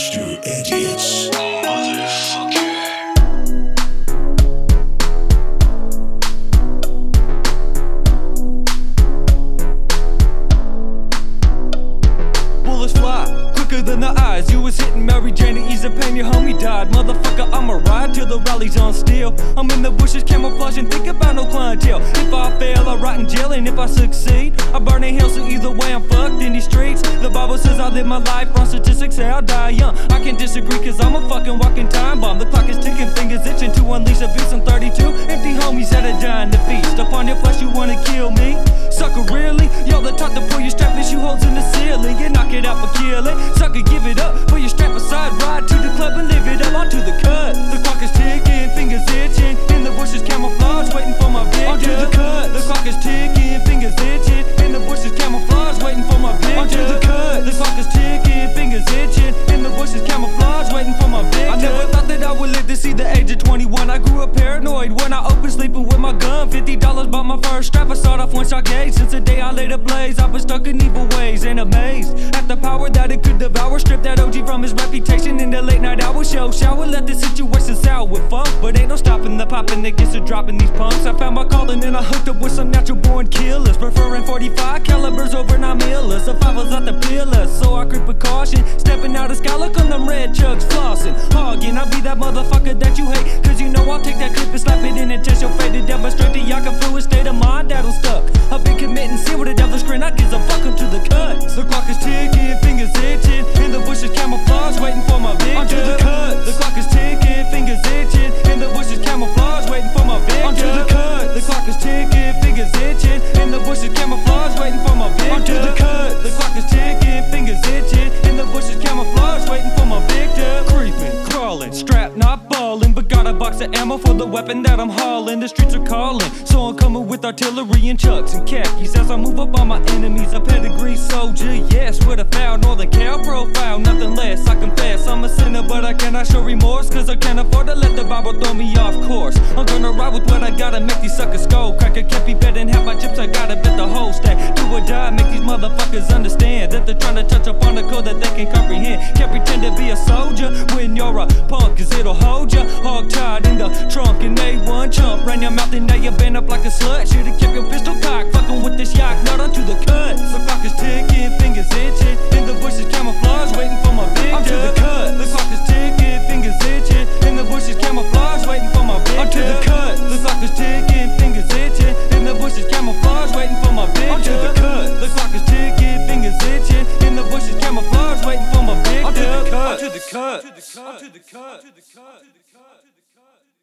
Monster Idiots. Motherfucker. Bullets fly quicker than the eyes. You was hitting Mary Jane to ease the pain. Your homie died. Motherfucker, I'ma ride till the rally's on steel. I'm in the bushes camouflaging, think about no clientele. If I fail, I rot in jail, and if I succeed, I burn in hell. So either way, I'm fucked in these streets. The Bible says I live my life on statistics, say I'll die young. I can't disagree, cause I'm a fucking walking time bomb. The clock is ticking, fingers itching to unleash a beast. I'm 32, empty homies that are dying to feast upon your flesh. You wanna kill me? Sucker, really? Y'all that taught to pull your strap and shoe holes in the ceiling. You knock it out for killing. Sucker, give it up. Put your strap aside, ride to the club and live it up onto the cut. The clock is ticking, fingers itching. In the bushes, camouflage, waiting for my victim. Onto the cut. The clock is ticking, fingers itching. In the bushes, camouflage, waiting for my victim. Onto the cut. The clock is ticking, fingers itching. In the bushes, camouflage, waiting for my victim. I never thought that I would live to see the age of 21. I grew up paranoid when I opened, sleeping with my gun. $50 bought my first strap. I sawed off one shot gauge. Since the day I laid ablaze, I've been stuck in evil ways and amazed at the power that it could devour. Strip that OG from his reputation in the late night hour. Shower, let the situation sour with funk. But ain't no stopping the popping that gets to dropping these punks. I found my calling and I hooked up with some natural born killers, preferring 45 calibers over 9 millers. The 5 was out the pillars, so I creep with caution. Stepping out of sky, look on them red chugs flossing. Hogging, I'll be that motherfucker that you hate, cause you know I'll take that clip and slap it in and test your fate. To demonstrate the yacht fluid state of mind that'll stuck. I've been committing sin with a devil's grin, I gives a fuck to the cut. The clock is ticking, fingers itching. In the bushes, camouflage, waiting for my victim. Onto the cut. The clock is ticking, fingers itching. In the bushes, camouflage, waiting for my victim. Onto the cut. The clock is ticking, fingers itching. In the bushes, camouflage, waiting for my victim. Onto the cut. The clock is ticking, fingers itching. In the bushes, camouflage, waiting for my victim. Creeping, crawling, strapped, not balling, but got a box of ammo for the weapon that I'm hauling. The streets are calling, so I'm coming with artillery and chucks and khakis as I move up on my enemies. A pedigree soldier, yes, with a foul northern Cal profile, nothing less. I confess I'm a sinner, but I cannot show remorse, cause I can't afford to let the Bible throw me off course. I'm gonna ride with what I gotta, make these suckers go. Cracker can't be better than half my chips, I gotta bet the whole stack. Do or die, make these motherfuckers understand that they're trying to touch up on the code that they can comprehend. Can't pretend to be a soldier when you're a punk, cause it'll hold ya hog tied in the trunk. And A1 chump ran your mouth and now you bent up like a slut. Should've kept your pistol cocked, fucking with this yak nut onto the cut. The clock is ticking, fingers itching. In the bushes, camouflage, waiting for my victim. Onto the cut. The clock is ticking, fingers itching. In the bushes, camouflage, waiting for my victim. Onto the cut. The clock is ticking, fingers itching. In the bushes, camouflage, waiting for my victim. Onto the cut. The clock is ticking, fingers itching. In the bushes, camouflage, waiting for my victim. Onto the cut. Onto the cut. Onto the cut. Onto the cut.